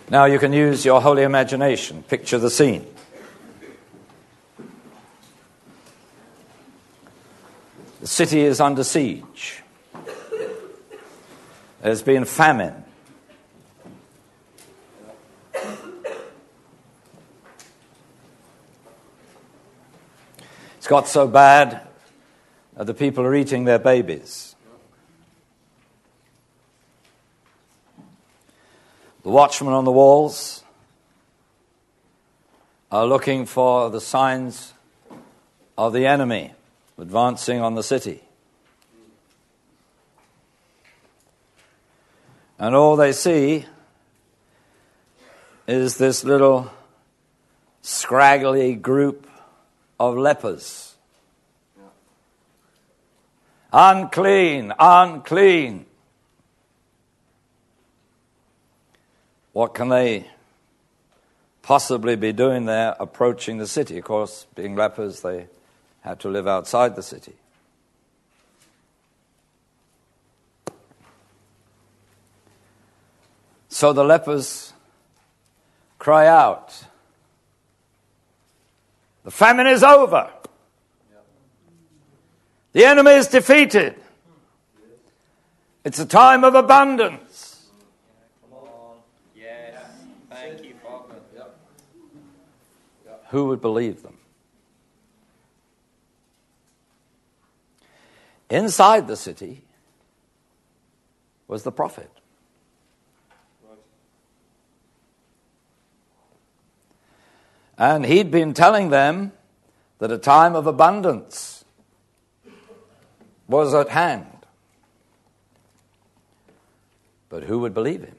Now you can use your holy imagination. Picture the scene. The city is under siege. There's been famine. It's got so bad that the people are eating their babies. The watchmen on the walls are looking for the signs of the enemy advancing on the city. And all they see is this little scraggly group of lepers. Unclean, unclean. What can they possibly be doing there approaching the city? Of course, being lepers, they had to live outside the city. So the lepers cry out, "The famine is over. The enemy is defeated. It's a time of abundance." Who would believe them? Inside the city was the prophet. And he'd been telling them that a time of abundance was at hand. But who would believe him?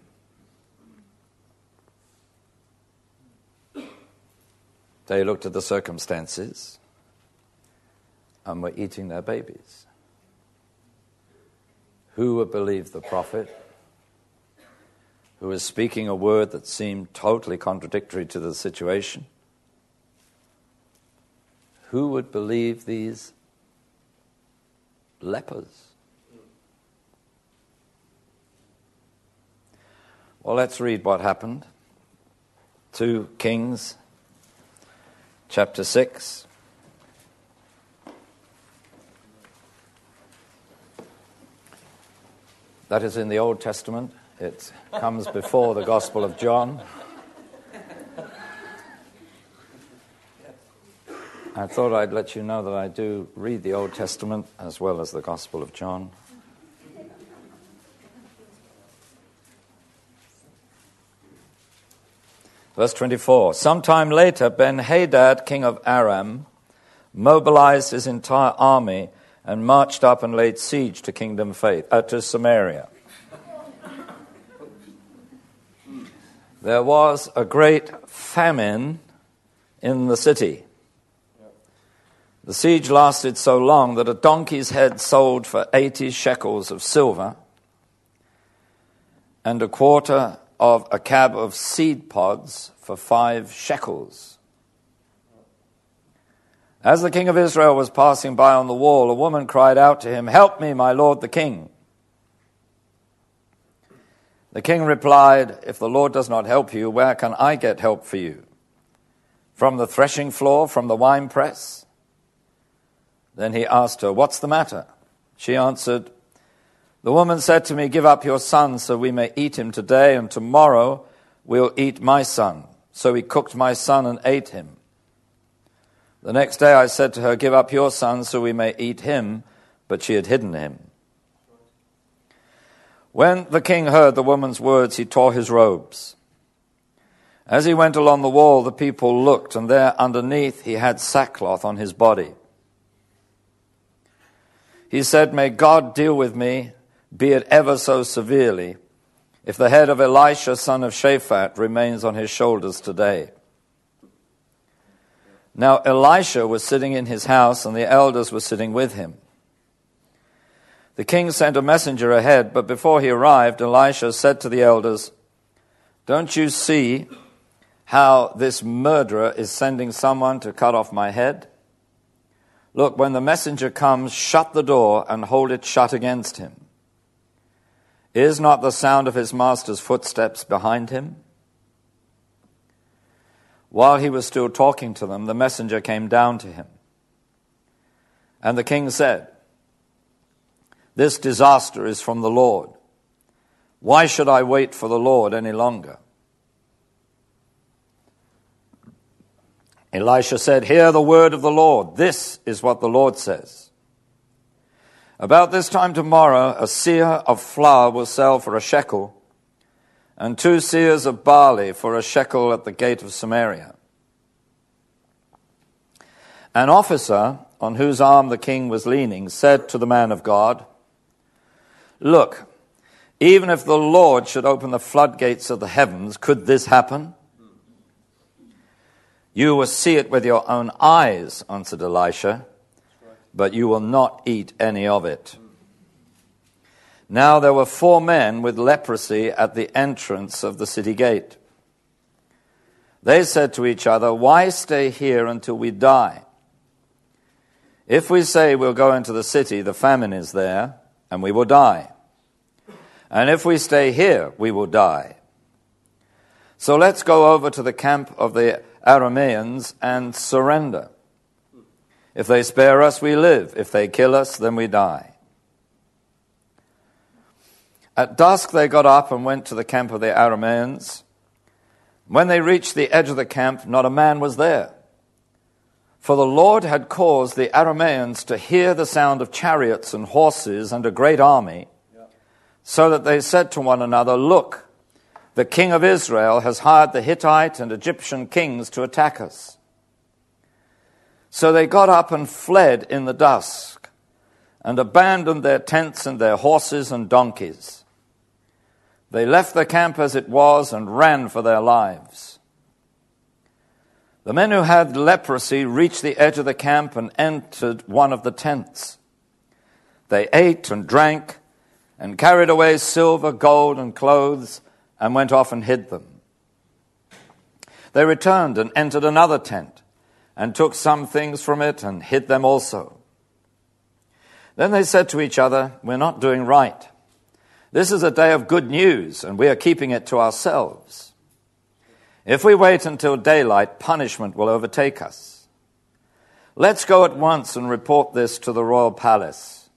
They looked at the circumstances and were eating their babies. Who would believe the prophet who was speaking a word that seemed totally contradictory to the situation? Who would believe these lepers? Well, let's read what happened. 2 Kings chapter 6. That is in the Old Testament. It comes before the Gospel of John. I thought I'd let you know that I do read the Old Testament as well as the Gospel of John. Verse 24, sometime later, Ben-Hadad, king of Aram, mobilized his entire army and marched up and laid siege to to Samaria. There was a great famine in the city. The siege lasted so long that a donkey's head sold for 80 shekels of silver and a quarter of a cab of seed pods for 5 shekels. As the king of Israel was passing by on the wall, a woman cried out to him, "Help me, my lord the king." The king replied, "If the Lord does not help you, where can I get help for you? From the threshing floor, from the winepress?" Then he asked her, "What's the matter?" She answered, "The woman said to me, 'Give up your son so we may eat him today, and tomorrow we'll eat my son.' So he cooked my son and ate him. The next day I said to her, 'Give up your son so we may eat him,' but she had hidden him." When the king heard the woman's words, he tore his robes. As he went along the wall, the people looked, and there underneath he had sackcloth on his body. He said, "May God deal with me, be it ever so severely, if the head of Elisha, son of Shaphat, remains on his shoulders today." Now Elisha was sitting in his house, and the elders were sitting with him. The king sent a messenger ahead, but before he arrived, Elisha said to the elders, "Don't you see how this murderer is sending someone to cut off my head? Look, when the messenger comes, shut the door and hold it shut against him. Is not the sound of his master's footsteps behind him?" While he was still talking to them, the messenger came down to him. And the king said, "This disaster is from the Lord. Why should I wait for the Lord any longer?" Elisha said, "Hear the word of the Lord. This is what the Lord says. About this time tomorrow, a seah of flour will sell for a shekel, and 2 seahs of barley for a shekel at the gate of Samaria." An officer on whose arm the king was leaning said to the man of God, "Look, even if the Lord should open the floodgates of the heavens, could this happen?" "You will see it with your own eyes," answered Elisha, "but you will not eat any of it." Now there were 4 men with leprosy at the entrance of the city gate. They said to each other, "Why stay here until we die? If we say we'll go into the city, the famine is there, and we will die. And if we stay here, we will die. So let's go over to the camp of the Arameans and surrender. If they spare us, we live. If they kill us, then we die." At dusk they got up and went to the camp of the Arameans. When they reached the edge of the camp, not a man was there. For the Lord had caused the Arameans to hear the sound of chariots and horses and a great army, so that they said to one another, "Look, the king of Israel has hired the Hittite and Egyptian kings to attack us." So they got up and fled in the dusk, and abandoned their tents and their horses and donkeys. They left the camp as it was and ran for their lives. The men who had leprosy reached the edge of the camp and entered one of the tents. They ate and drank and carried away silver, gold, and clothes and went off and hid them. They returned and entered another tent and took some things from it and hid them also. Then they said to each other, "We're not doing right. This is a day of good news, and we are keeping it to ourselves. If we wait until daylight, punishment will overtake us. Let's go at once and report this to the royal palace."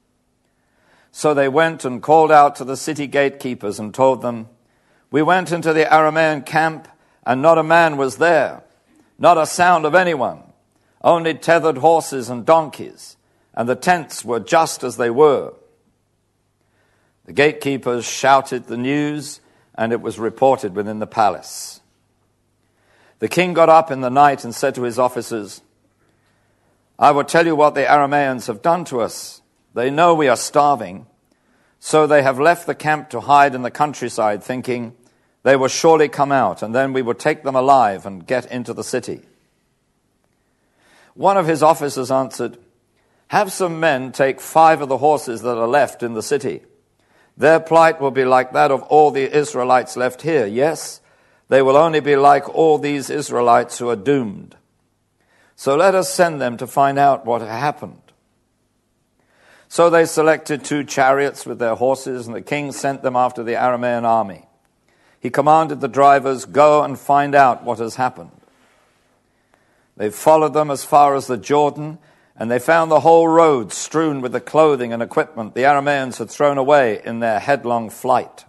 So they went and called out to the city gatekeepers and told them, "We went into the Aramean camp, and not a man was there, not a sound of anyone, only tethered horses and donkeys, and the tents were just as they were." The gatekeepers shouted the news, and it was reported within the palace. The king got up in the night and said to his officers, "I will tell you what the Arameans have done to us. They know we are starving, so they have left the camp to hide in the countryside, thinking they will surely come out, and then we will take them alive and get into the city." One of his officers answered, "Have some men take 5 of the horses that are left in the city. Their plight will be like that of all the Israelites left here. Yes, they will only be like all these Israelites who are doomed. So let us send them to find out what happened." So they selected 2 chariots with their horses, and the king sent them after the Aramean army. He commanded the drivers, "Go and find out what has happened." They followed them as far as the Jordan, and they found the whole road strewn with the clothing and equipment the Arameans had thrown away in their headlong flight.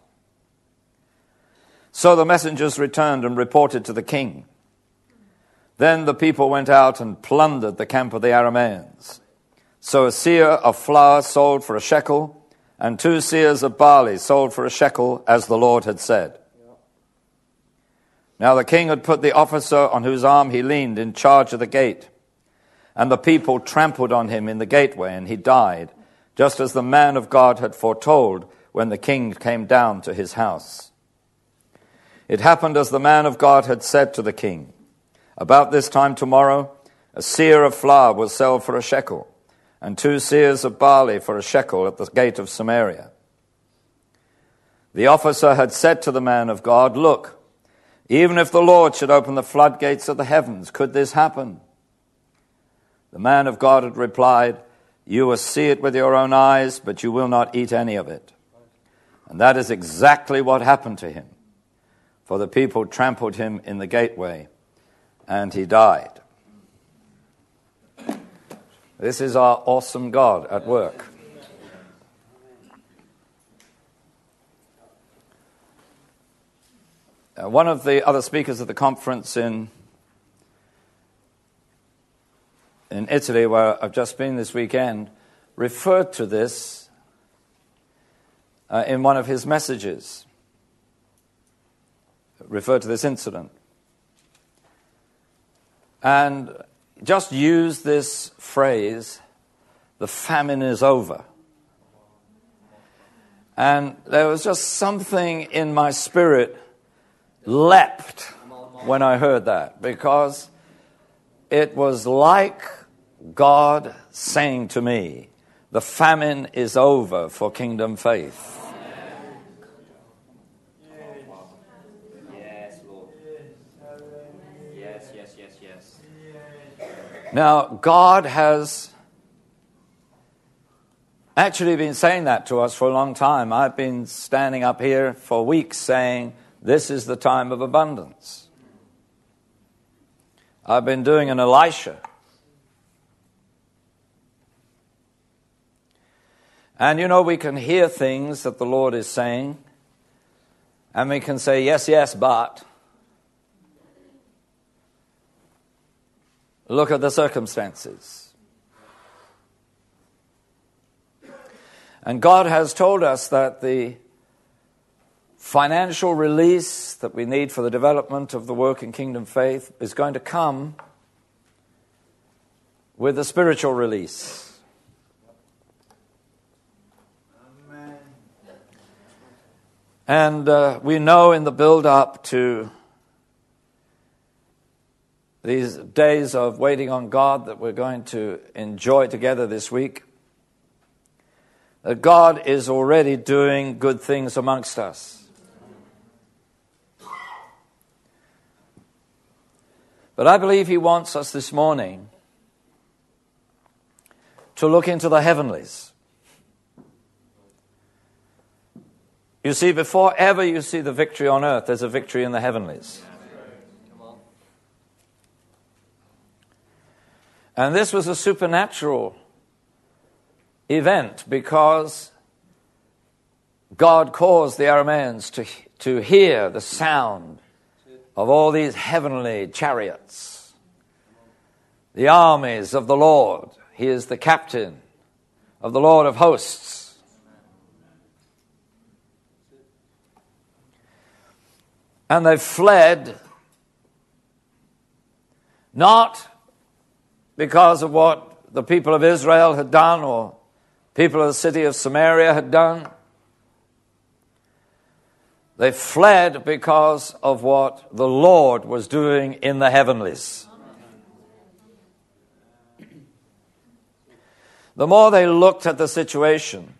So the messengers returned and reported to the king. Then the people went out and plundered the camp of the Arameans. So a seah of flour sold for a shekel, and 2 seahs of barley sold for a shekel, as the Lord had said. Now the king had put the officer on whose arm he leaned in charge of the gate. And the people trampled on him in the gateway, and he died, just as the man of God had foretold when the king came down to his house. It happened as the man of God had said to the king, "About this time tomorrow, a seah of flour will sell for a shekel, and 2 seahs of barley for a shekel at the gate of Samaria." The officer had said to the man of God, "Look, even if the Lord should open the floodgates of the heavens, could this happen?" The man of God had replied, "You will see it with your own eyes, but you will not eat any of it." And that is exactly what happened to him. For the people trampled him in the gateway, and he died. This is our awesome God at work. One of the other speakers at the conference in Italy, where I've just been this weekend, referred to this in one of his messages, referred to this incident, and just used this phrase, "the famine is over." And there was just something in my spirit leapt when I heard that, because it was like God saying to me, the famine is over for Kingdom Faith. Yes, Lord. Yes. Now, God has actually been saying that to us for a long time. I've been standing up here for weeks saying, this is the time of abundance. I've been doing an Elisha. And we can hear things that the Lord is saying, and we can say, yes, but look at the circumstances. And God has told us that the financial release that we need for the development of the work in Kingdom Faith is going to come with a spiritual release. Amen. And we know in the build-up to these days of waiting on God that we're going to enjoy together this week, that God is already doing good things amongst us. But I believe he wants us this morning to look into the heavenlies. You see, before ever you see the victory on earth, there's a victory in the heavenlies. And this was a supernatural event because God caused the Arameans to hear the sound of all these heavenly chariots, the armies of the Lord. He is the captain of the Lord of hosts. And they fled not because of what the people of Israel had done or people of the city of Samaria had done. They fled because of what the Lord was doing in the heavenlies. The more they looked at the situation,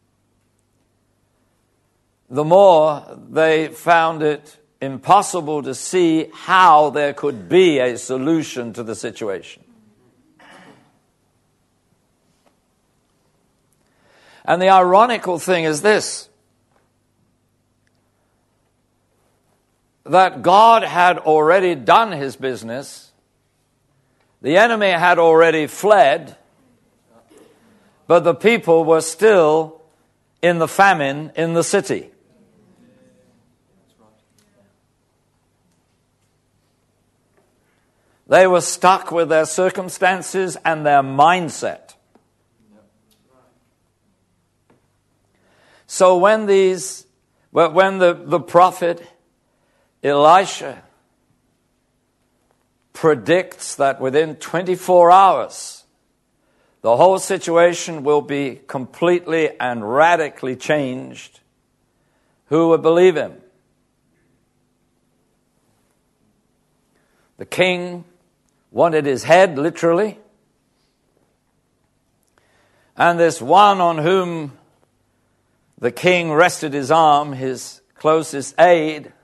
the more they found it impossible to see how there could be a solution to the situation. And the ironical thing is this, that God had already done his business, the enemy had already fled, but the people were still in the famine in the city. They were stuck with their circumstances and their mindset. So when the prophet Elisha predicts that within 24 hours the whole situation will be completely and radically changed, who would believe him? The king wanted his head, literally. And this one on whom the king rested his arm, his closest aide,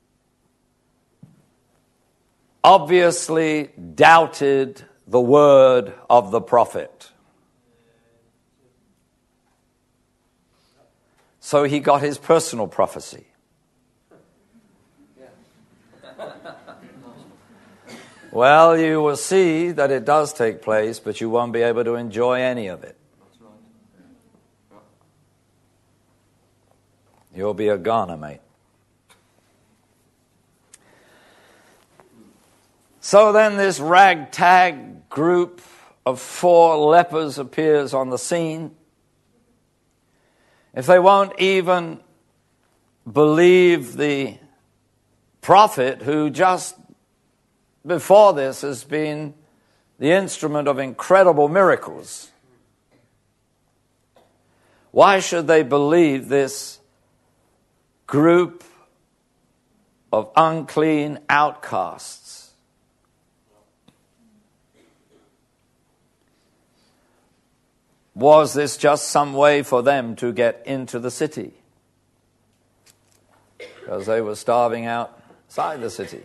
obviously doubted the word of the prophet. So he got his personal prophecy. Well, you will see that it does take place, but you won't be able to enjoy any of it. You'll be a goner, mate. So then this ragtag group of 4 lepers appears on the scene. If they won't even believe the prophet who just before this has been the instrument of incredible miracles, why should they believe this group of unclean outcasts? Was this just some way for them to get into the city? Because they were starving outside the city.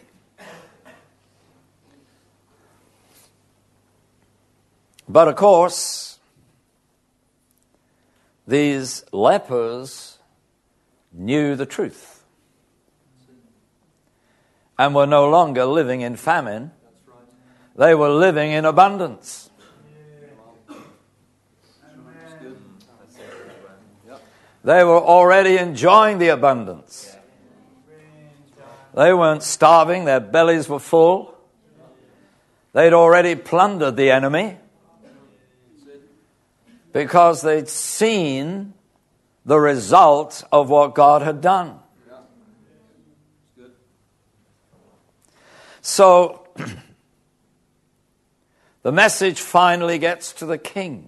But of course, these lepers knew the truth and were no longer living in famine. They were living in abundance. They were already enjoying the abundance. They weren't starving, their bellies were full. They'd already plundered the enemy because they'd seen the result of what God had done. So the message finally gets to the king.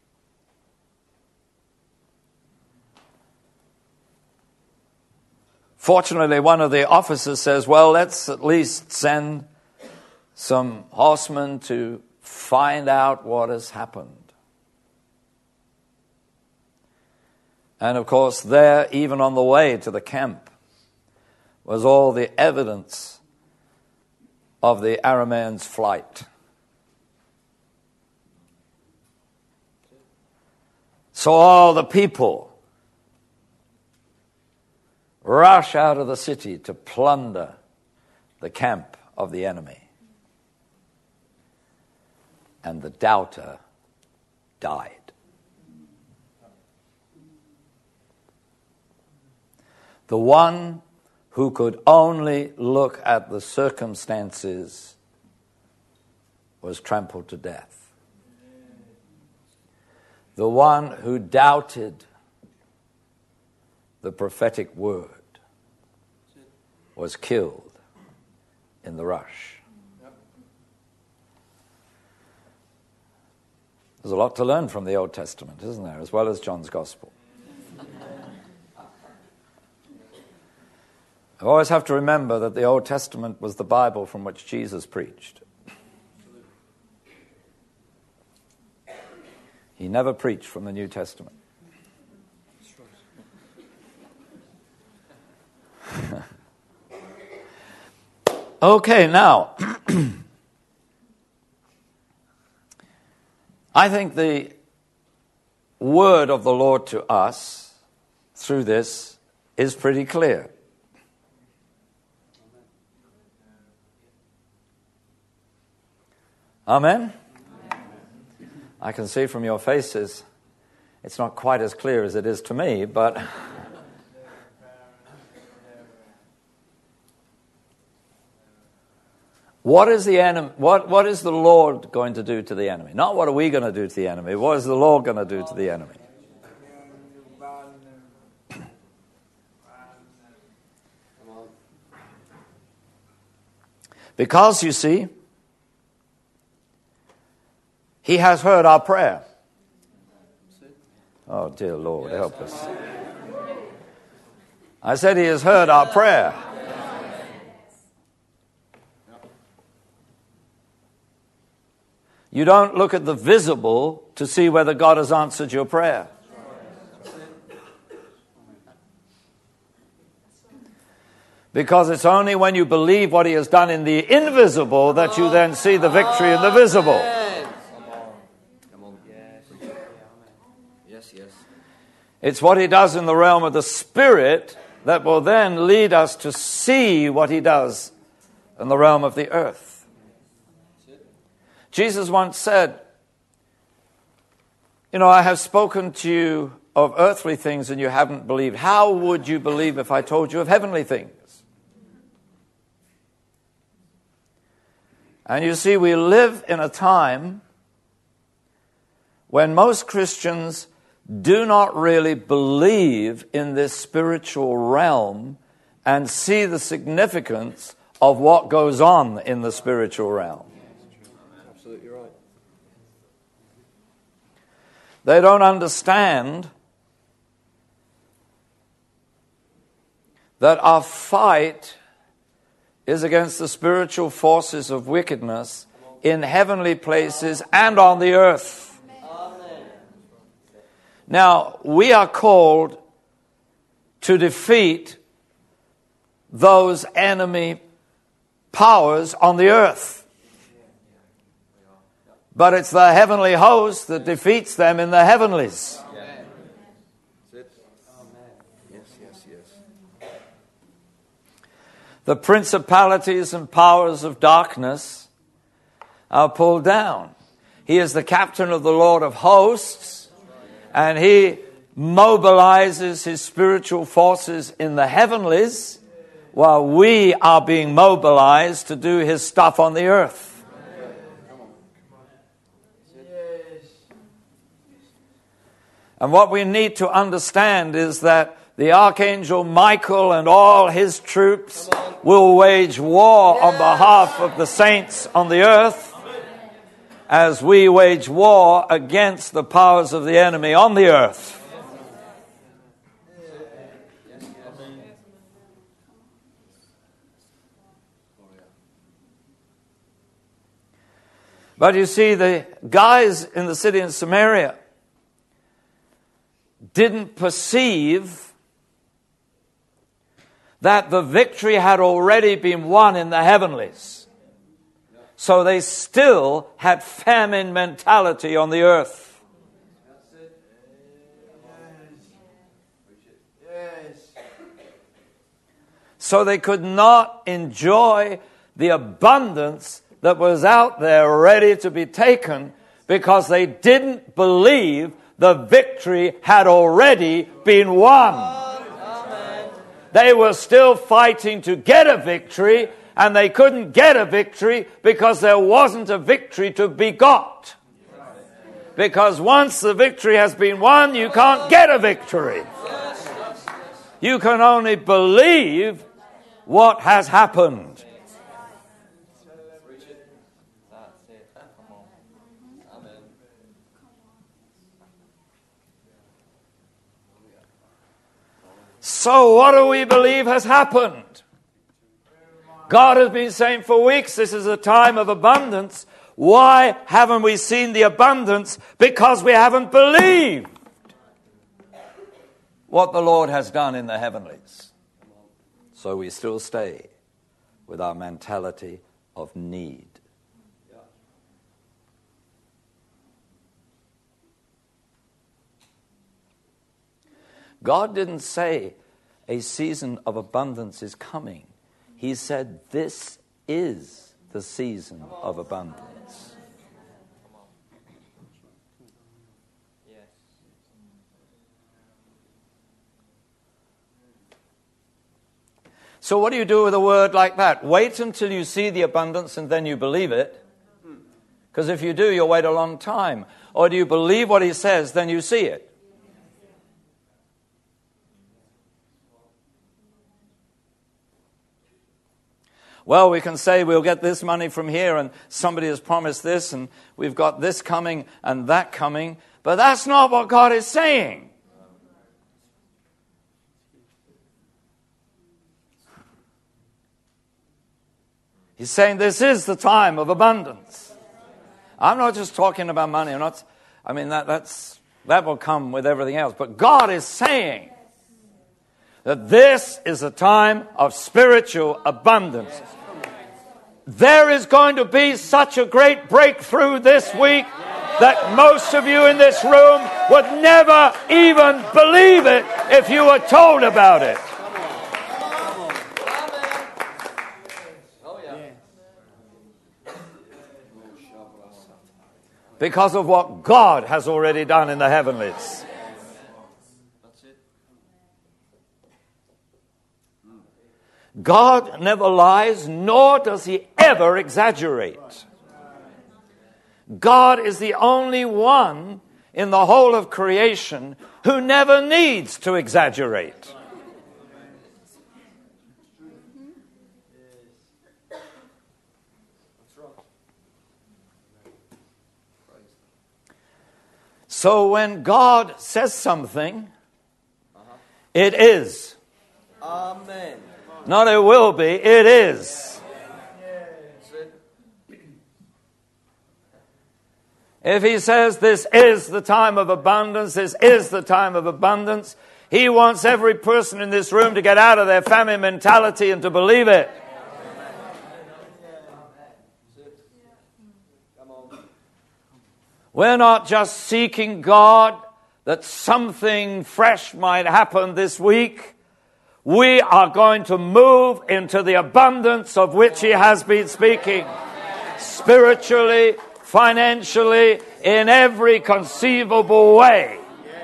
Fortunately, one of the officers says, well, let's at least send some horsemen to find out what has happened. And of course, there, even on the way to the camp, was all the evidence of the Arameans' flight. So all the people rush out of the city to plunder the camp of the enemy. And the doubter died. The one who could only look at the circumstances was trampled to death. The one who doubted the prophetic word was killed in the rush. There's a lot to learn from the Old Testament, isn't there, as well as John's Gospel. I always have to remember that the Old Testament was the Bible from which Jesus preached. He never preached from the New Testament. Okay, now, I think the word of the Lord to us through this is pretty clear. Amen? I can see from your faces it's not quite as clear as it is to me, but what is the enemy? What is the Lord going to do to the enemy? Not what are we going to do to the enemy. What is the Lord going to do to the enemy? Because, you see, He has heard our prayer. Oh, dear Lord, help us. I said He has heard our prayer. You don't look at the visible to see whether God has answered your prayer. Because it's only when you believe what He has done in the invisible that you then see the victory in the visible. It's what He does in the realm of the Spirit that will then lead us to see what He does in the realm of the earth. Jesus once said, I have spoken to you of earthly things and you haven't believed. How would you believe if I told you of heavenly things? And you see, we live in a time when most Christians do not really believe in this spiritual realm and see the significance of what goes on in the spiritual realm. Absolutely right. They don't understand that our fight is against the spiritual forces of wickedness in heavenly places and on the earth. Amen. Now, we are called to defeat those enemy powers on the earth. But it's the heavenly host that defeats them in the heavenlies. The principalities and powers of darkness are pulled down. He is the captain of the Lord of hosts, and he mobilizes his spiritual forces in the heavenlies while we are being mobilized to do his stuff on the earth. And what we need to understand is that the Archangel Michael and all his troops will wage war on behalf of the saints on the earth as we wage war against the powers of the enemy on the earth. But you see, the guys in the city in Samaria didn't perceive that the victory had already been won in the heavenlies. So they still had famine mentality on the earth. So they could not enjoy the abundance that was out there ready to be taken because they didn't believe the victory had already been won. They were still fighting to get a victory, and they couldn't get a victory because there wasn't a victory to be got. Because once the victory has been won, you can't get a victory. You can only believe what has happened. So what do we believe has happened? God has been saying for weeks, this is a time of abundance. Why haven't we seen the abundance? Because we haven't believed what the Lord has done in the heavenlies. So we still stay with our mentality of need. God didn't say a season of abundance is coming. He said this is the season of abundance. So what do you do with a word like that? Wait until you see the abundance and then you believe it. Because if you do, you'll wait a long time. Or do you believe what he says, then you see it? Well, we can say we'll get this money from here and somebody has promised this and we've got this coming and that coming. But that's not what God is saying. He's saying this is the time of abundance. I'm not just talking about money. That will come with everything else. But God is saying that this is a time of spiritual abundance. There is going to be such a great breakthrough this week that most of you in this room would never even believe it if you were told about it. because of what God has already done in the heavenlies. That's it. God never lies, nor does he ever exaggerate. God is the only one in the whole of creation who never needs to exaggerate. So when God says something, it is. Amen. Not it will be, it is. That's it. If he says this is the time of abundance, this is the time of abundance, he wants every person in this room to get out of their famine mentality and to believe it. We're not just seeking God that something fresh might happen this week. We are going to move into the abundance of which he has been speaking. Spiritually, financially, in every conceivable way.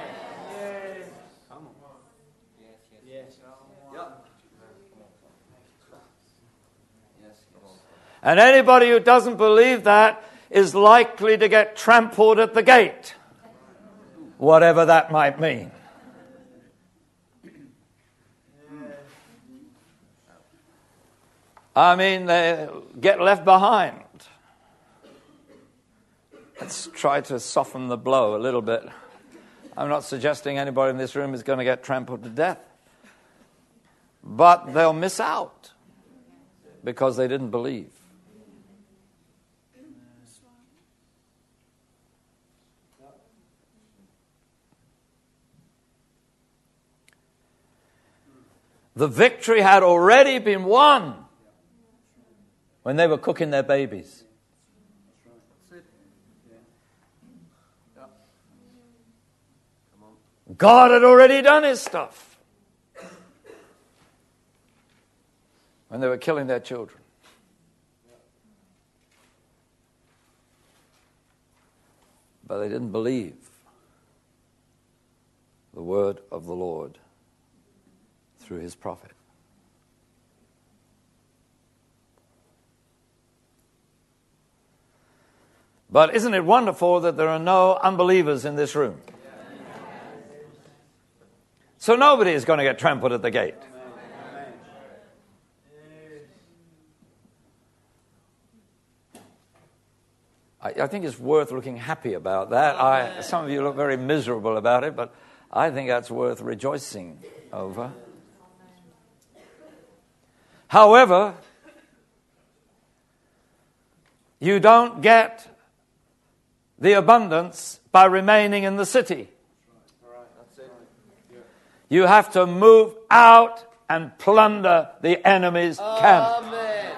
And anybody who doesn't believe that is likely to get trampled at the gate, whatever that might mean. I mean, they get left behind. Let's try to soften the blow a little bit. I'm not suggesting anybody in this room is going to get trampled to death. But they'll miss out because they didn't believe. The victory had already been won when they were cooking their babies. God had already done his stuff when they were killing their children. But they didn't believe the word of the Lord through his prophet. But isn't it wonderful that there are no unbelievers in this room? So nobody is going to get trampled at the gate. I think it's worth looking happy about that. Some of you look very miserable about it, but I think that's worth rejoicing over. However, you don't get the abundance by remaining in the city. You have to move out and plunder the enemy's camp. Amen.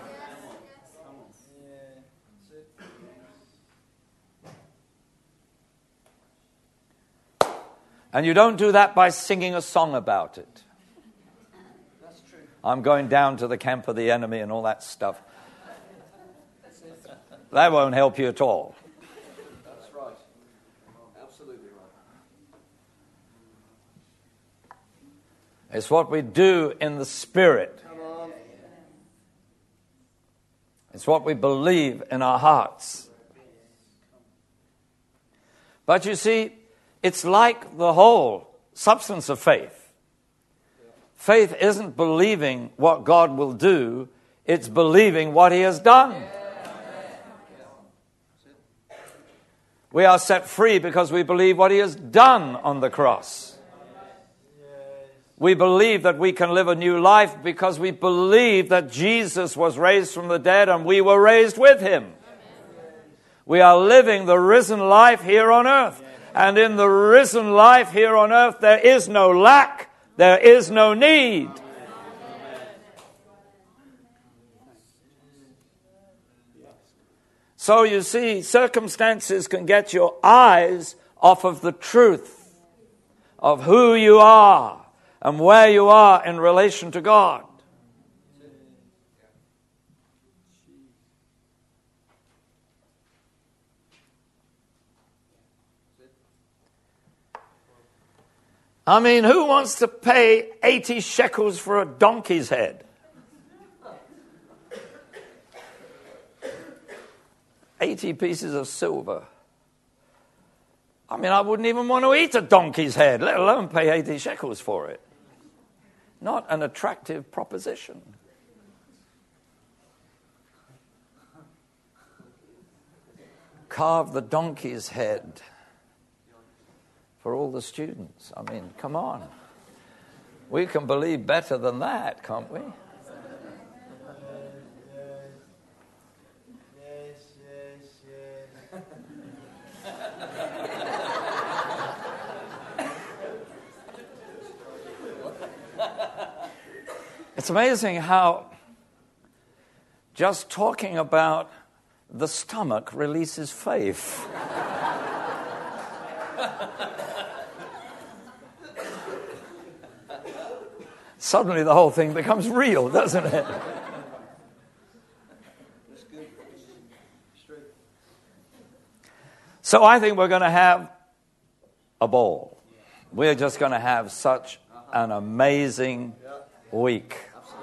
And you don't do that by singing a song about it. That's true. I'm going down to the camp of the enemy and all that stuff. That won't help you at all. That's right. Absolutely right. It's what we do in the Spirit. Come on. It's what we believe in our hearts. But you see, it's like the whole substance of faith. Faith isn't believing what God will do, it's believing what he has done. We are set free because we believe what he has done on the cross. We believe that we can live a new life because we believe that Jesus was raised from the dead and we were raised with him. We are living the risen life here on earth. And in the risen life here on earth, there is no lack, there is no need. So you see, circumstances can get your eyes off of the truth of who you are and where you are in relation to God. I mean, who wants to pay 80 shekels for a donkey's head? 80 pieces of silver. I mean, I wouldn't even want to eat a donkey's head, let alone pay 80 shekels for it. Not an attractive proposition. Carve the donkey's head for all the students. I mean, come on. We can believe better than that, can't we? It's amazing how just talking about the stomach releases faith. Suddenly the whole thing becomes real, doesn't it? So I think we're going to have a ball. We're just going to have such an amazing week.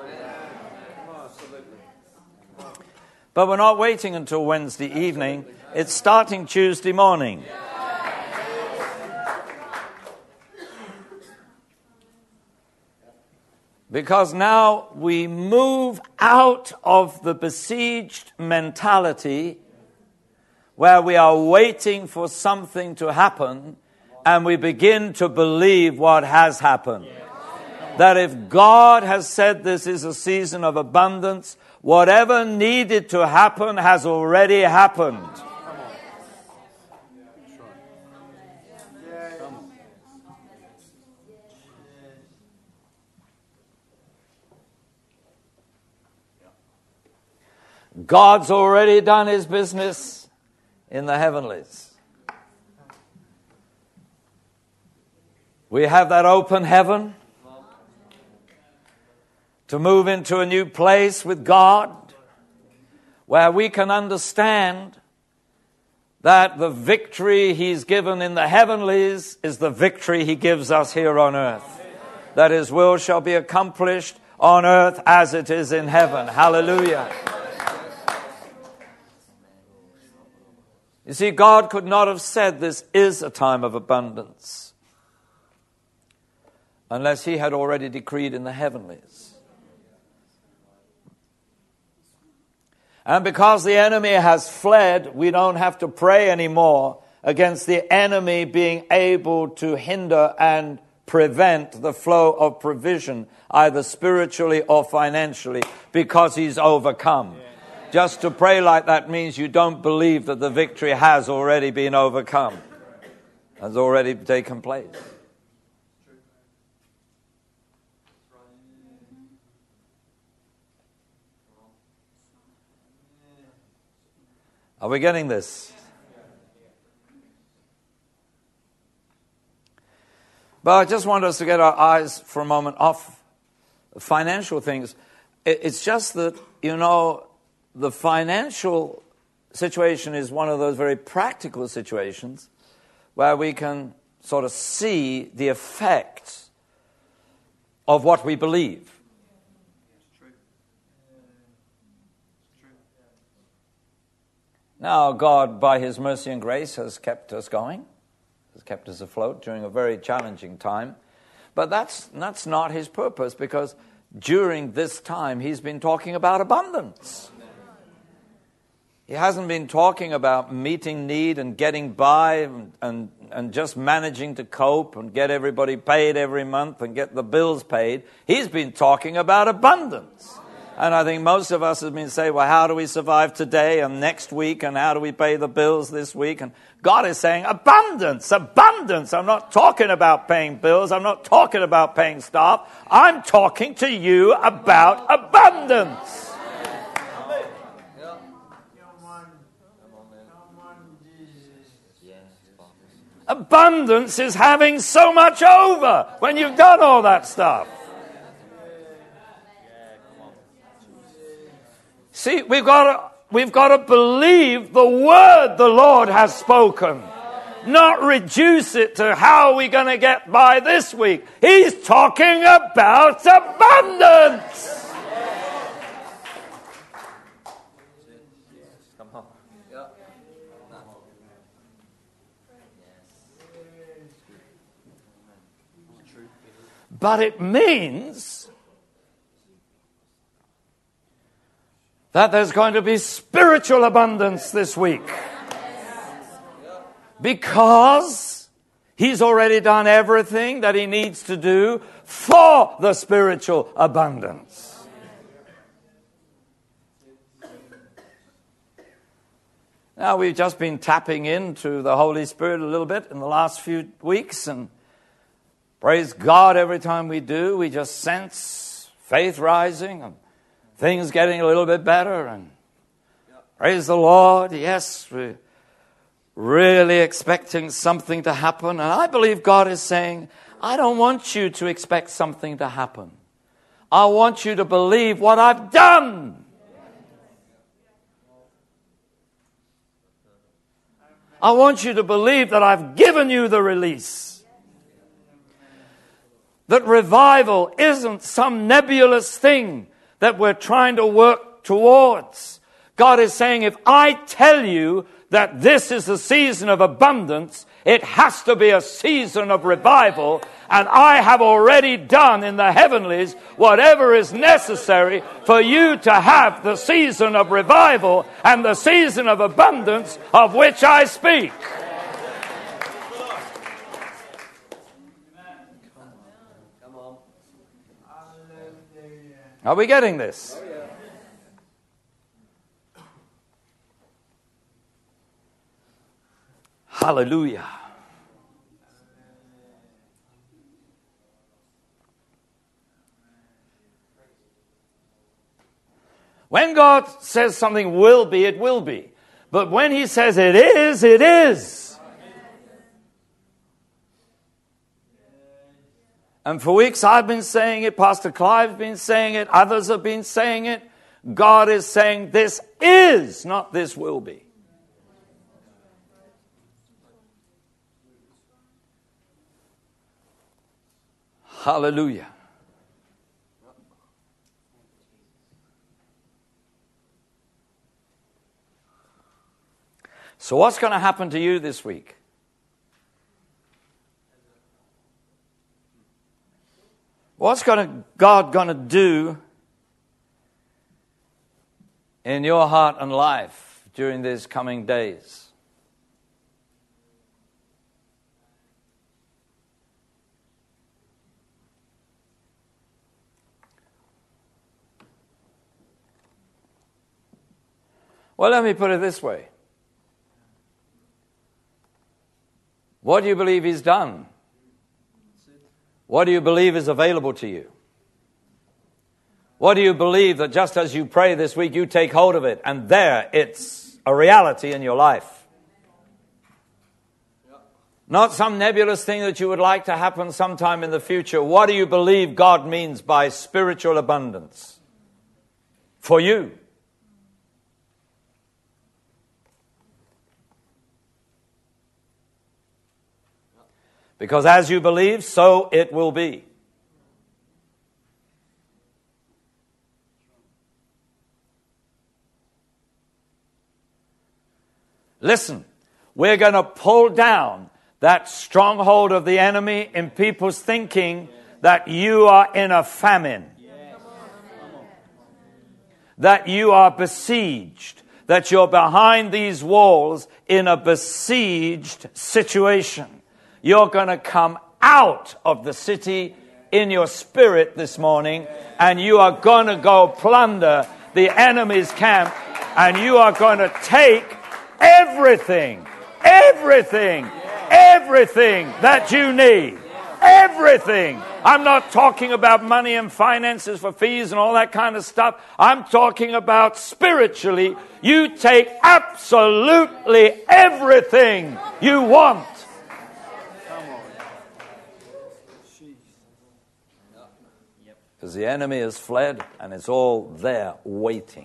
But we're not waiting until Wednesday evening. It's starting Tuesday morning. Because now we move out of the besieged mentality where we are waiting for something to happen and we begin to believe what has happened. That if God has said this is a season of abundance, whatever needed to happen has already happened. God's already done his business in the heavenlies. We have that open heaven to move into a new place with God where we can understand that the victory he's given in the heavenlies is the victory he gives us here on earth. That his will shall be accomplished on earth as it is in heaven. Hallelujah. You see, God could not have said this is a time of abundance unless he had already decreed in the heavenlies. And because the enemy has fled, we don't have to pray anymore against the enemy being able to hinder and prevent the flow of provision, either spiritually or financially, because he's overcome. Just to pray like that means you don't believe that the victory has already been overcome, has already taken place. Are we getting this? But I just want us to get our eyes for a moment off financial things. It's just that, you know, the financial situation is one of those very practical situations where we can sort of see the effects of what we believe. Now, God, by his mercy and grace, has kept us going, has kept us afloat during a very challenging time. But that's not his purpose, because during this time, he's been talking about abundance. He hasn't been talking about meeting need and getting by and just managing to cope and get everybody paid every month and get the bills paid. He's been talking about abundance. And I think most of us have been saying, well, how do we survive today and next week, and how do we pay the bills this week? And God is saying, abundance, abundance. I'm not talking about paying bills. I'm not talking about paying staff. I'm talking to you about abundance. Abundance is having so much over when you've done all that stuff. See, we've got to believe the word the Lord has spoken. not reduce it to how are we going to get by this week. He's talking about abundance. Come on. Yeah. But it means that there's going to be spiritual abundance this week. Because he's already done everything that he needs to do for the spiritual abundance. Now, we've just been tapping into the Holy Spirit a little bit in the last few weeks, and praise God, every time we do, we just sense faith rising and things getting a little bit better. And praise the Lord, yes, we're really expecting something to happen. And I believe God is saying, I don't want you to expect something to happen. I want you to believe what I've done. I want you to believe that I've given you the release. That revival isn't some nebulous thing that we're trying to work towards. God is saying, if I tell you that this is a season of abundance, it has to be a season of revival. And I have already done in the heavenlies whatever is necessary for you to have the season of revival and the season of abundance of which I speak. Come on. Are we getting this? Oh, yeah. Hallelujah. When God says something will be, it will be. But when he says it is, it is. And for weeks I've been saying it, Pastor Clive's been saying it, others have been saying it. God is saying this is, not this will be. Hallelujah. So what's going to happen to you this week? What's God going to do in your heart and life during these coming days? Well, let me put it this way. What do you believe he's done? What do you believe is available to you? What do you believe that just as you pray this week, you take hold of it, and there it's a reality in your life? Not some nebulous thing that you would like to happen sometime in the future. What do you believe God means by spiritual abundance for you? Because as you believe, so it will be. Listen, we're going to pull down that stronghold of the enemy in people's thinking that you are in a famine, that you are besieged, that you're behind these walls in a besieged situation. You're going to come out of the city in your spirit this morning, and you are going to go plunder the enemy's camp, and you are going to take everything that you need. Everything. I'm not talking about money and finances for fees and all that kind of stuff. I'm talking about spiritually. You take absolutely everything you want. Because the enemy has fled and it's all there waiting.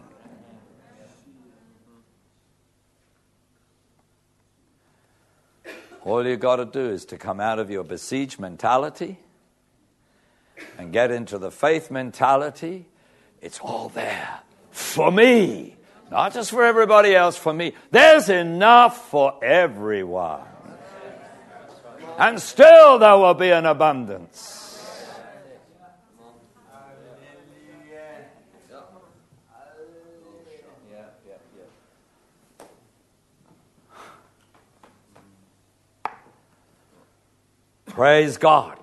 All you got to do is to come out of your besieged mentality and get into the faith mentality. It's all there for me, not just for everybody else, for me. There's enough for everyone. And still there will be an abundance. Praise God.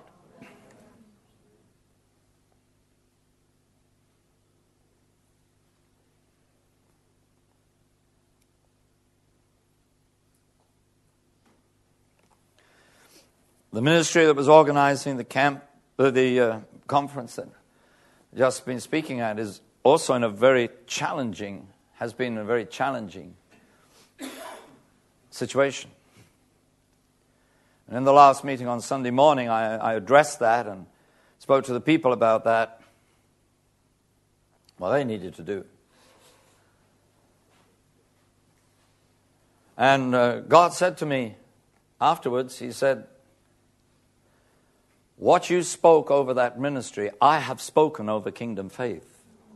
The ministry that was organizing the conference that I've just been speaking at is also in a very challenging, has been a very challenging situation. And in the last meeting on Sunday morning, I addressed that and spoke to the people about that. Well, they needed to do it. And God said to me afterwards, He said, what you spoke over that ministry, I have spoken over Kingdom Faith.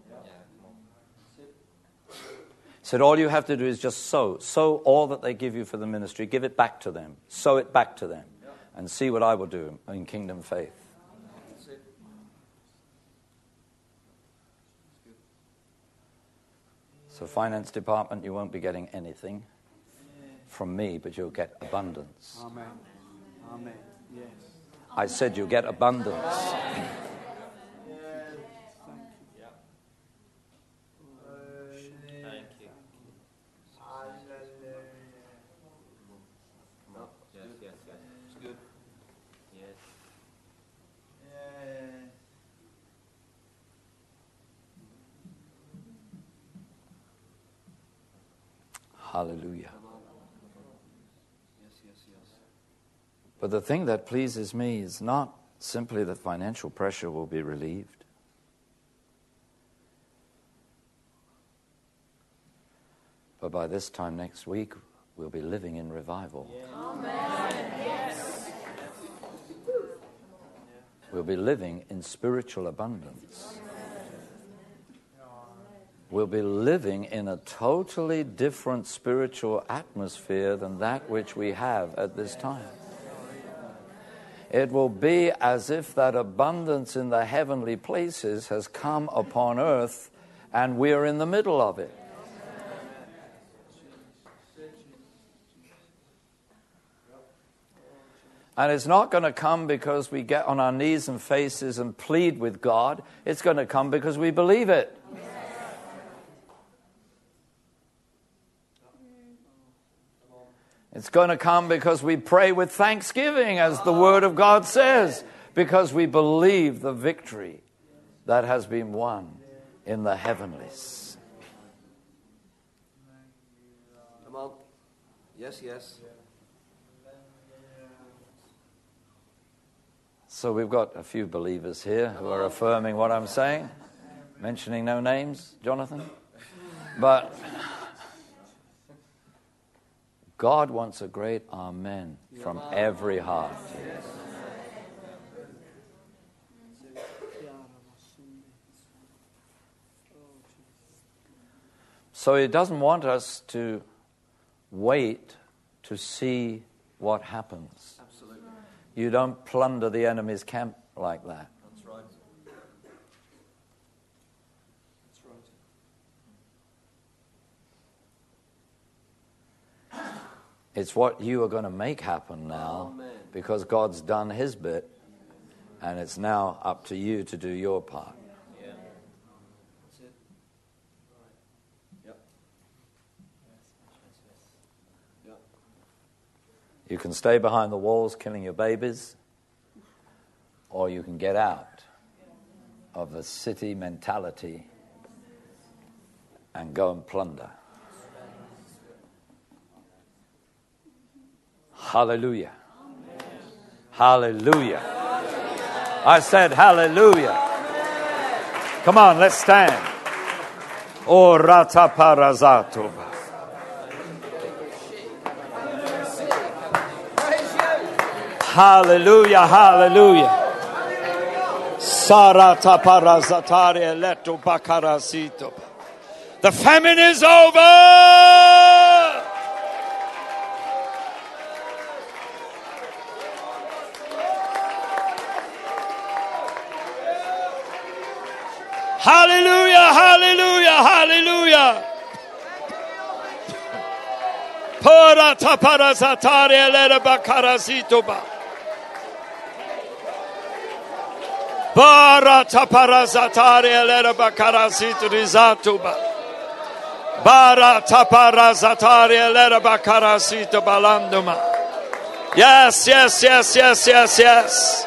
He said, all you have to do is just sow all that they give you for the ministry, give it back to them, sow it back to them, and see what I will do in Kingdom Faith. So finance department, you won't be getting anything from me, but you'll get abundance. Amen. Amen. Yes. I said you'll get abundance. Hallelujah. But the thing that pleases me is not simply that financial pressure will be relieved. But by this time next week, we'll be living in revival. Amen. Yes. We'll be living in spiritual abundance. We'll be living in a totally different spiritual atmosphere than that which we have at this time. It will be as if that abundance in the heavenly places has come upon earth and we're in the middle of it. And it's not going to come because we get on our knees and faces and plead with God. It's going to come because we believe it. It's going to come because we pray with thanksgiving, as the Word of God says, because we believe the victory that has been won in the heavenlies. Come on. Yes, yes. So we've got a few believers here who are affirming what I'm saying, mentioning no names, Jonathan. But God wants a great amen from every heart. So He doesn't want us to wait to see what happens. Absolutely. You don't plunder the enemy's camp like that. That's right. That's right. It's what you are going to make happen now, because God's done His bit, and it's now up to you to do your part. Yeah. That's it. Right. Yep. Yep. You can stay behind the walls killing your babies, or you can get out of the city mentality and go and plunder. Hallelujah. Hallelujah. I said hallelujah. Come on, let's stand. O Rataparazato. Praise you. Hallelujah, hallelujah. Sarata parazatari eleto bakarasito. The famine is over. Hallelujah, hallelujah, hallelujah. Porata parazatari elera bakarasito ba. Barata parazatari elera bakarasito rizatuba. Barata parazatari elera bakarasito balanduma. Yes, yes, yes, yes, yes, yes.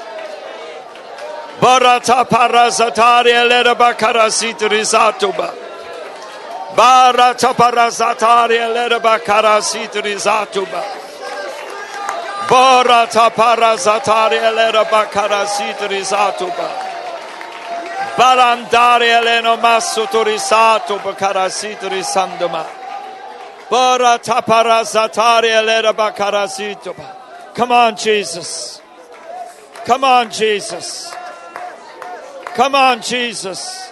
Barata parazatari elera bakarasito rizatuba. Barata parazatari elera bakarasito rizatuba. Barata parazatari elera bakarasito rizatuba. Barandari eleno massuto risato bakarasito risanduma. Barata parazatari elera bakarasito. Come on, Jesus. Come on, Jesus. Come on, Jesus.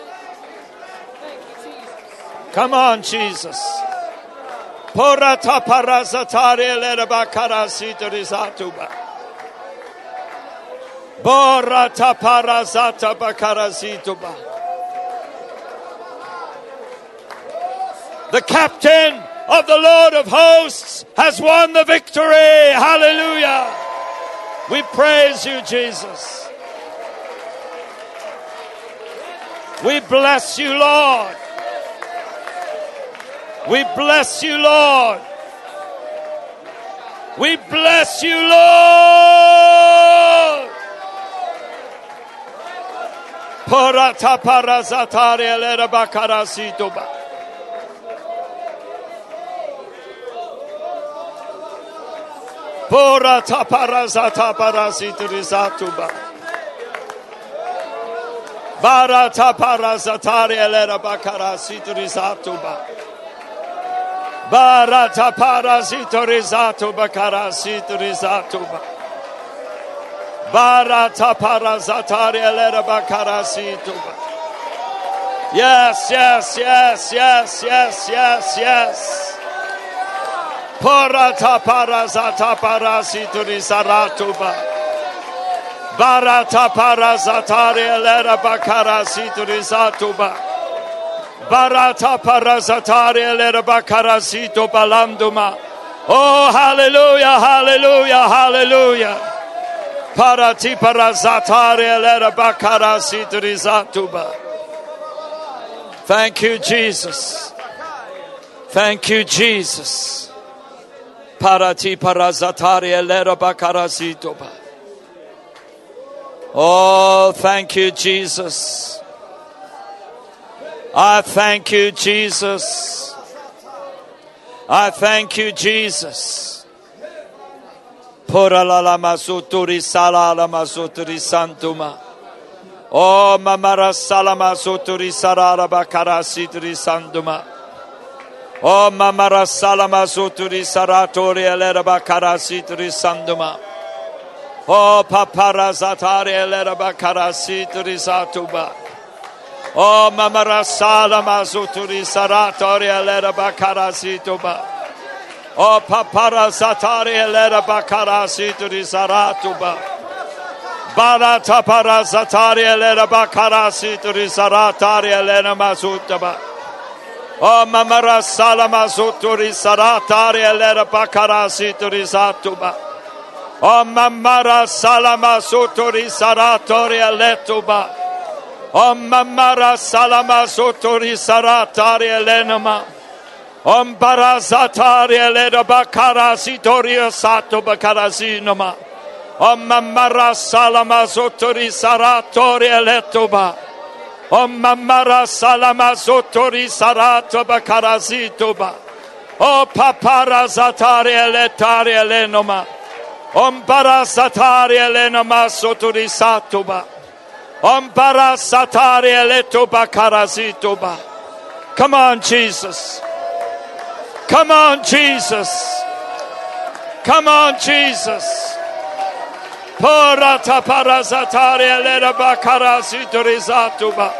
Come on, Jesus. Porata parazatari elera bakarasito risatuba. Borata parazata bakarasituba. The captain of the Lord of hosts has won the victory. Hallelujah. We praise you, Jesus. We bless you, Lord. We bless you, Lord. We bless you, Lord. Porata parazatari elera bakarasituba. Porata parazata parasiturizatuba. Barata parazatari elera bakarasiturizatuba. Barata parazito bakarasito rizatuba. Barata parazatari elera bakarasituba. Yes, yes, yes, yes, yes, yes, yes. Porata parazata parasito rizaratuba. Barata parazatari elera bakarasito rizatuba. Barata parazatari elera bakarasito balanduma. Oh, hallelujah, hallelujah, hallelujah. Parati parazatari elera bakarasito rizatuba. Thank you, Jesus. Thank you, Jesus. Parati parazatari elera bakarasito ba. Oh, thank you, Jesus. I thank you, Jesus. I thank you, Jesus. Pura la la masuturi sala la masuturi santuma. Oh, mamara sala masuturi sarara bakarasituri sanduma. Oh, mamara sala masuturi saratori elera bakarasituri sanduma. Oh, papara zatari elera bakarasituri satuba. Oh, mamara sala masuturi saratori elera bakarasituba. Oh, papara zatari elera bakarasituri saratuba. Barata para zatari elera bakarasituri saratari elena masutaba. Oh, mamara sala masuturi saratari elera bakarasituri satuba. Oh, mamara sala masuturi saratori eletuba. Oh, mamara sala masuturi saratari elenama. Om barazatari elera bakarasitori sato bakarasinoma. Om mamara salama zotori saratori eletuba. Om mamara salama zotori sarato bakarazituba. O papara zatari eletari elenoma. Om barazatari elenoma zotori satuba. Om barazatari eletuba karazituba. Come on, Jesus. Come on, Jesus. Come on, Jesus. Porata parazataria lera bakarasi turizatuba.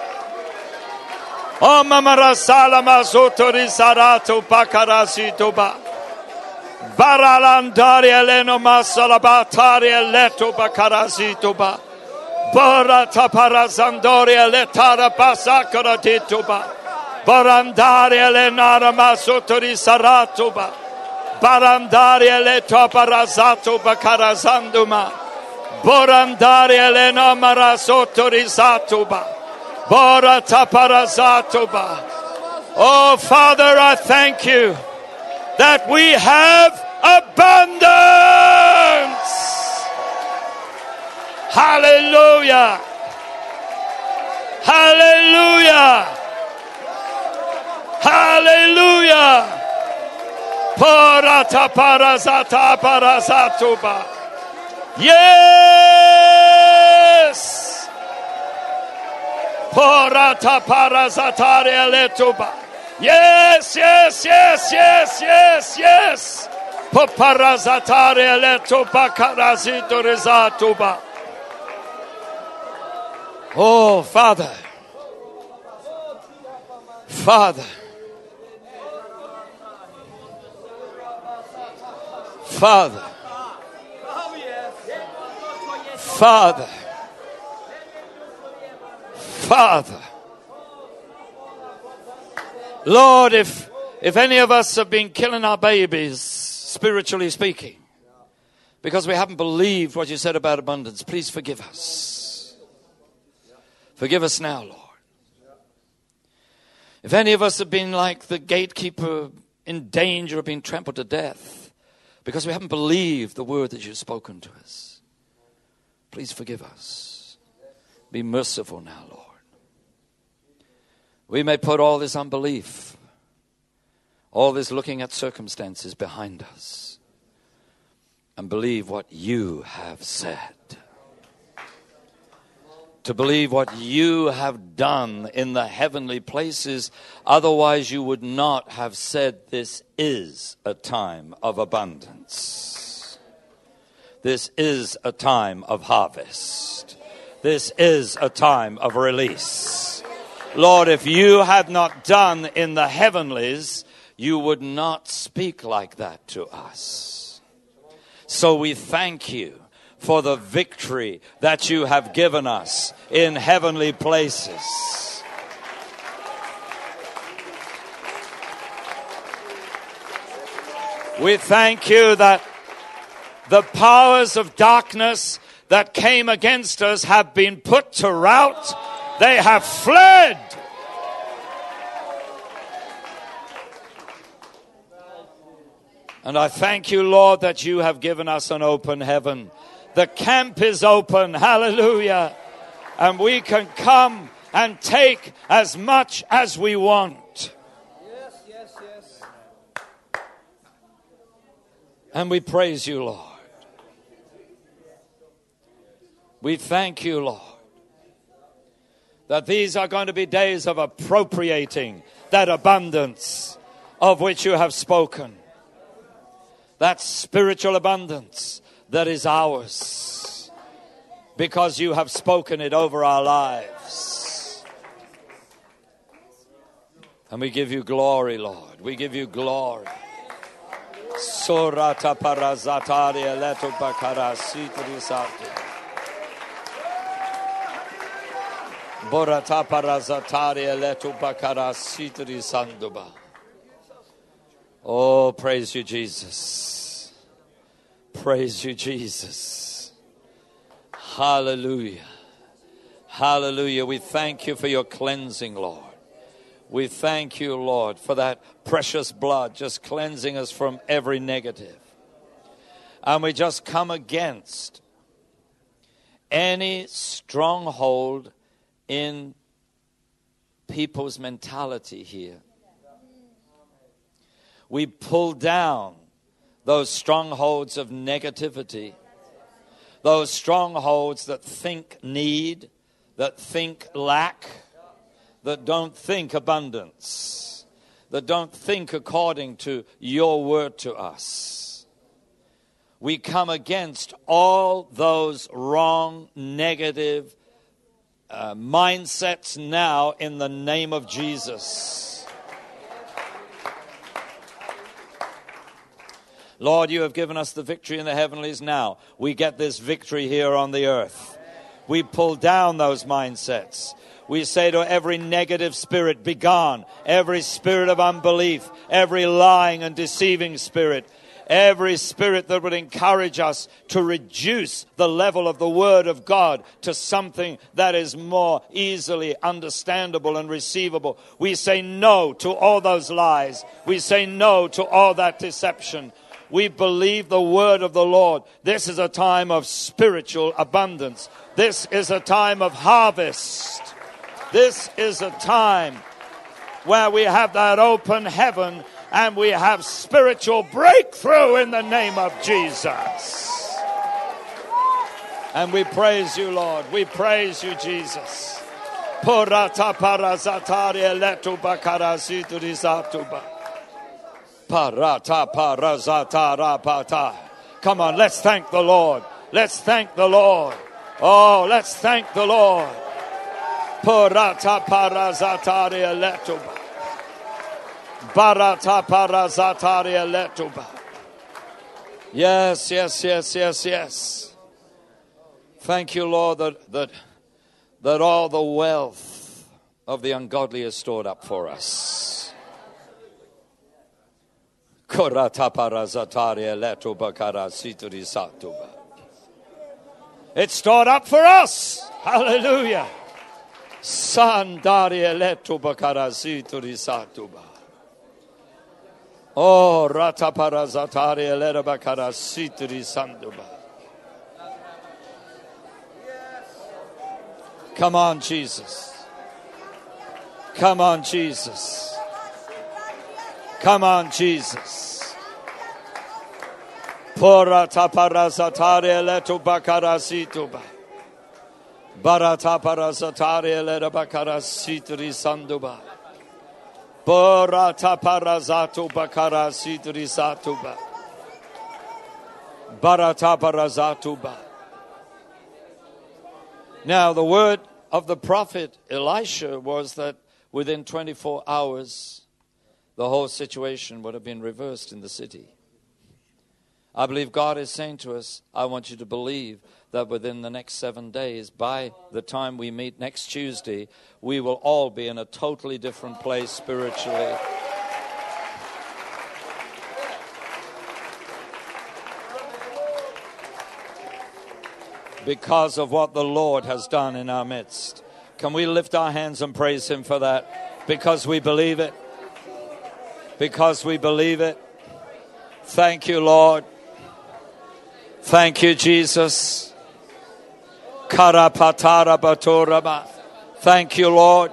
O mamara salama sotorizarato bakarasi tuba. Baralandaria leno masalabataria leto bakarasi tuba. Borata parazandoria letara basakara tituba. Barandaria lenara masotorizaratuba. Barandaria leto parazato bakarazanduma. Borandaria leno marasotorizatuba. Borata parazatuba. Oh, Father, I thank you that we have abundance. Hallelujah. Hallelujah. Hallelujah. Porata parazata parazatuba. Yes. Porata parazataria letuba. Yes, yes, yes, yes, yes, yes. Poparazataria letuba karazito rezatuba. Oh, Father. Father. Father. Father. Father. Lord, if any of us have been killing our babies, spiritually speaking, because we haven't believed what you said about abundance, please forgive us. Forgive us now, Lord. If any of us have been like the gatekeeper in danger of being trampled to death because we haven't believed the word that you've spoken to us, please forgive us. Be merciful now, Lord. We may put all this unbelief, all this looking at circumstances behind us and believe what you have said. To believe what you have done in the heavenly places. Otherwise, you would not have said this is a time of abundance. This is a time of harvest. This is a time of release. Lord, if you had not done in the heavenlies, you would not speak like that to us. So we thank you for the victory that you have given us in heavenly places. We thank you that the powers of darkness that came against us have been put to rout. They have fled. And I thank you, Lord, that you have given us an open heaven. The camp is open. Hallelujah. And we can come and take as much as we want. Yes, yes, yes. And we praise you, Lord. We thank you, Lord, that these are going to be days of appropriating that abundance of which you have spoken. That spiritual abundance that is ours because you have spoken it over our lives. And we give you glory, Lord. We give you glory. Surata parazataria leto bakarasitrisati. Borata parazataria leto bakarasitrisanduba. Oh, praise you, Jesus. Praise you, Jesus. Hallelujah. Hallelujah. We thank you for your cleansing, Lord. We thank you, Lord, for that precious blood just cleansing us from every negative. And we just come against any stronghold in people's mentality here. We pull down those strongholds of negativity, those strongholds that think need, that think lack, that don't think abundance, that don't think according to your word to us. We come against all those wrong, negative mindsets now in the name of Jesus. Lord, you have given us the victory in the heavenlies now. We get this victory here on the earth. We pull down those mindsets. We say to every negative spirit, be gone. Every spirit of unbelief, every lying and deceiving spirit, every spirit that would encourage us to reduce the level of the Word of God to something that is more easily understandable and receivable. We say no to all those lies. We say no to all that deception. We believe the word of the Lord. This is a time of spiritual abundance. This is a time of harvest. This is a time where we have that open heaven and we have spiritual breakthrough in the name of Jesus. And we praise you, Lord. We praise you, Jesus. Porata parazatari eletu bakarasitu rizatuba. Parata parazatara pata. Come on, let's thank the Lord. Let's thank the Lord. Oh, let's thank the Lord. Porata parazatari eletuba. Barata parazatari eletuba. Yes, yes, yes, yes, yes. Thank you, Lord, that all the wealth of the ungodly is stored up for us. It's stored up for us. Hallelujah. Oh, rataparazatari elebakarasitri sanduba. Come on, Jesus. Come on, Jesus. Come on, Jesus. Porata parazatari eletu bakarasituba. Barata parazatari eleta bakarasitri sanduba. Porata parazatu bakarasitri satuba. Barata parazatuba. Now, the word of the prophet Elisha was that within 24 hours, the whole situation would have been reversed in the city. I believe God is saying to us, I want you to believe that within the next 7 days, by the time we meet next Tuesday, we will all be in a totally different place spiritually. Because of what the Lord has done in our midst. Can we lift our hands and praise Him for that? Because we believe it. Because we believe it. Thank you, Lord. Thank you, Jesus. Karapatara batoraba. Thank you, Lord.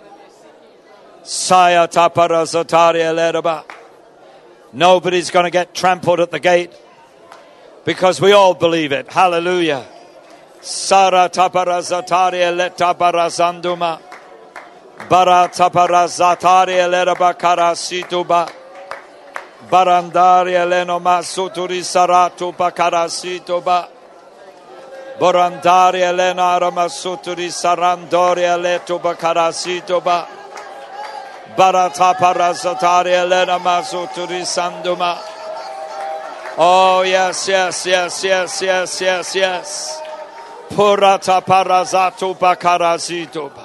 Sayataparazatari eleraba. Nobody's going to get trampled at the gate because we all believe it. Hallelujah. Sarataparazatari eletabarazanduma. Barataparazatari elerabakarasituba. Barandari eleno masuturi saratu bakarasituba. Borandari elena aramasuturi sarandori eletu bakarasituba. Barataparazatari elena masuturi sanduma. Oh yes, yes, yes, yes, yes, yes, yes. Purataparazatu bakarasituba.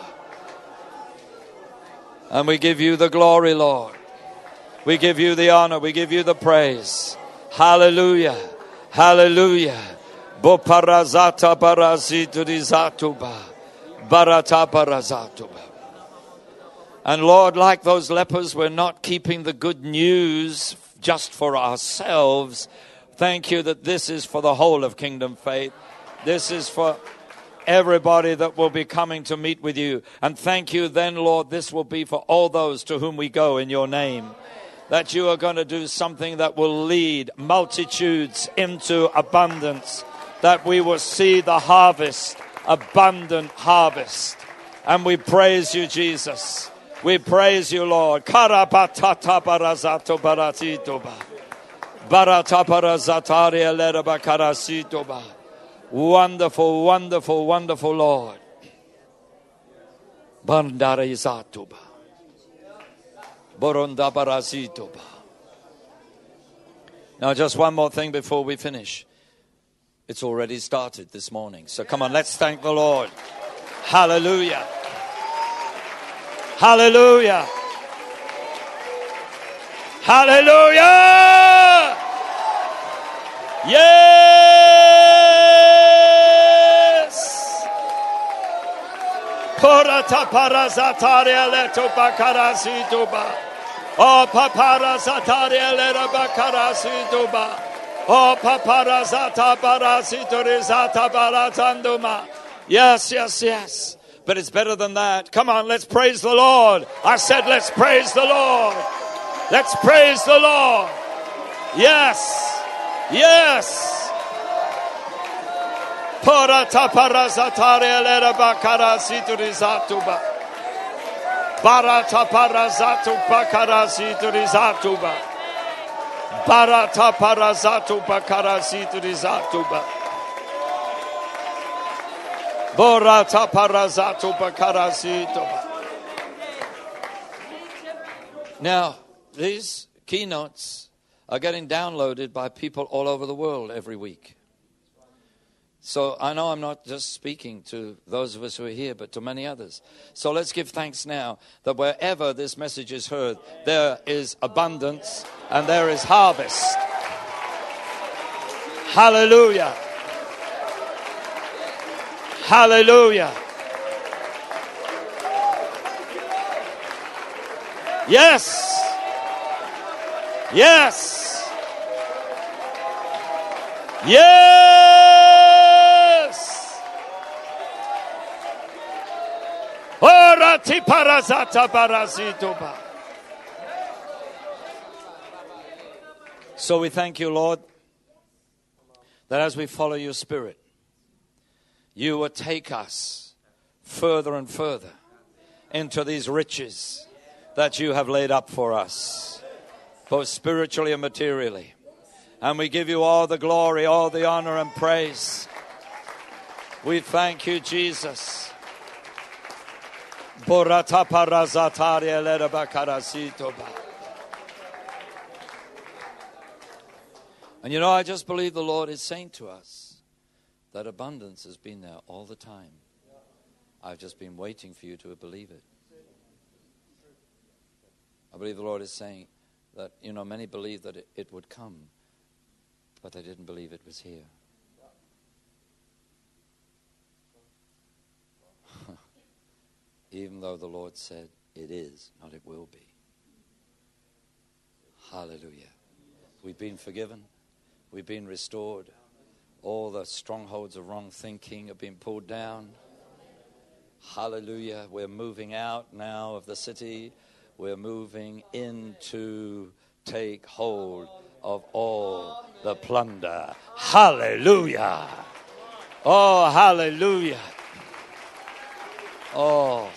And we give you the glory, Lord. We give you the honor. We give you the praise. Hallelujah. Hallelujah. Boparazata baraziturizatuba. Barata barazatuba. And Lord, like those lepers, we're not keeping the good news just for ourselves. Thank you that this is for the whole of Kingdom Faith. This is for everybody that will be coming to meet with you. And thank you then, Lord, this will be for all those to whom we go in your name. That you are going to do something that will lead multitudes into abundance. That we will see the harvest, abundant harvest. And we praise you, Jesus. We praise you, Lord. Baratapara zataria lerabakarasitoba. Wonderful, wonderful, wonderful Lord. Bandara izatuba. Borondabarazitoba. Now just one more thing before we finish. It's already started this morning. So come on, let's thank the Lord. Hallelujah. Hallelujah. Hallelujah. Yes. Porata parazataria leto bakarasituba. Oh paparazataria lera bakarasituba. Oh paparazata barasiturizata barazanduma. Yes, yes, yes. But it's better than that. Come on, let's praise the Lord. I said let's praise the Lord. Let's praise the Lord. Yes. Yes. Porata parazataria lera bakarasiturizatuba. Barata parazatu bakarasiturizatuba. Barata parazatu bakarasiturizatuba. Borata parazatu bakarasituba. Now, these keynotes are getting downloaded by people all over the world every week. So I know I'm not just speaking to those of us who are here, but to many others. So let's give thanks now that wherever this message is heard, there is abundance and there is harvest. Hallelujah. Hallelujah. Yes. Yes. Yes. Orati parazata barazitoba. So we thank you, Lord, that as we follow your Spirit, you will take us further and further into these riches that you have laid up for us, both spiritually and materially. And we give you all the glory, all the honor and praise. We thank you, Jesus. And you know, I just believe the Lord is saying to us that abundance has been there all the time. I've just been waiting for you to believe it. I believe the Lord is saying that, you know, many believe that it would come, but they didn't believe it was here. Even though the Lord said it is, not it will be. Hallelujah. We've been forgiven. We've been restored. All the strongholds of wrong thinking have been pulled down. Hallelujah. We're moving out now of the city. We're moving in to take hold of all the plunder. Hallelujah. Oh, hallelujah. Oh,